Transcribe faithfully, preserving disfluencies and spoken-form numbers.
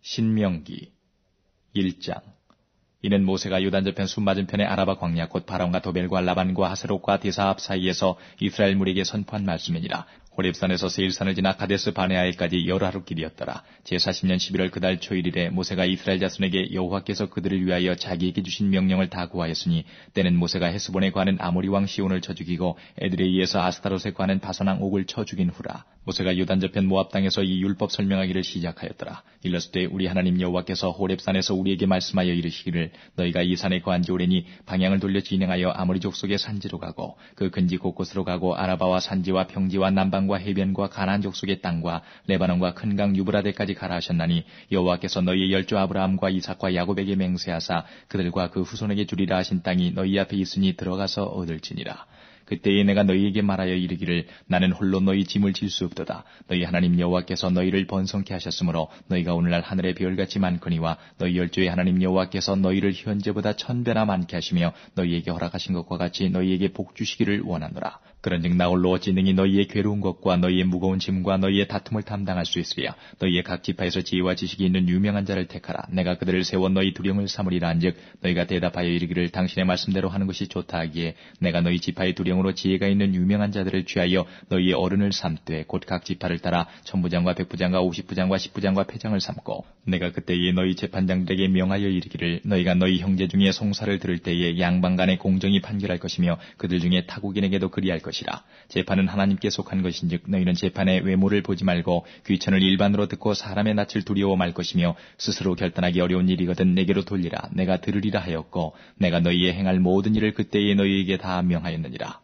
신명기 일 장. 이는 모세가 요단 저편 숲 맞은편의 아라바 광야 곧 바람과 도벨과 라반과 하스롯과 디사압 사이에서 이스라엘 무리에게 선포한 말씀이니라. 호렙산에서 세일산을 지나 가데스 바네아에까지 열하루 길이었더라. 제사십 년 십일월 그달 초일일에 모세가 이스라엘 자손에게 여호와께서 그들을 위하여 자기에게 주신 명령을 다 구하였으니 때는 모세가 헤스본에 거하는 아모리 왕 시온을 쳐 죽이고 에드레이에서 아스타롯에 거하는 바산왕 옥을 쳐 죽인 후라. 모세가 요단 저편 모압 땅에서 이 율법 설명하기를 시작하였더라. 일렀을 우리 하나님 여호와께서 호렙산에서 우리에게 말씀하여 이르시기를 너희가 이 산에 거한 지 오래니 방향을 돌려 진행하여 아모리 족속의 산지로 가고 그 근지 곳곳으로 가고 아라바와 산지와 평지와 남방과 해변과 가나안 족속의 땅과 레바논과 큰 강 유브라데까지 가라 하셨나니 여호와께서 너희의 열조 아브라함과 이삭과 야곱에게 맹세하사 그들과 그 후손에게 주리라 하신 땅이 너희 앞에 있으니 들어가서 얻을지니라. 그때에 내가 너희에게 말하여 이르기를 나는 홀로 너희 짐을 질 수 없도다. 너희 하나님 여호와께서 너희를 번성케 하셨으므로 너희가 오늘날 하늘의 별같이 많거니와 너희 열조의 하나님 여호와께서 너희를 현재보다 천배나 많게 하시며 너희에게 허락하신 것과 같이 너희에게 복 주시기를 원하노라. 그런즉 나 홀로 어찌 능히 너희의 괴로운 것과 너희의 무거운 짐과 너희의 다툼을 담당할 수 있으랴. 너희의 각 지파에서 지혜와 지식이 있는 유명한 자를 택하라. 내가 그들을 세워 너희 두령을 삼으리라 한즉 너희가 대답하여 이르기를 당신의 말씀대로 하는 것이 좋다 하기에 내가 너희 지파의 두령으로 지혜가 있는 유명한 자들을 취하여 너희의 어른을 삼되 곧 각 지파를 따라 천부장과 백부장과 오십부장과 십부장과 패장을 삼고 내가 그때에 너희 재판장들에게 명하여 이르기를 너희가 너희 형제 중에 송사를 들을 때에 양방 간에 공정히 판결할 것이며 그들 중에 타국인에게도 그리할 것이라. 재판은 하나님께 속한 것인즉 너희는 재판의 외모를 보지 말고 귀천을 일반으로 듣고 사람의 낯을 두려워 말 것이며 스스로 결단하기 어려운 일이거든 내게로 돌리라. 내가 들으리라 하였고 내가 너희의 행할 모든 일을 그때에 너희에게 다 명하였느니라.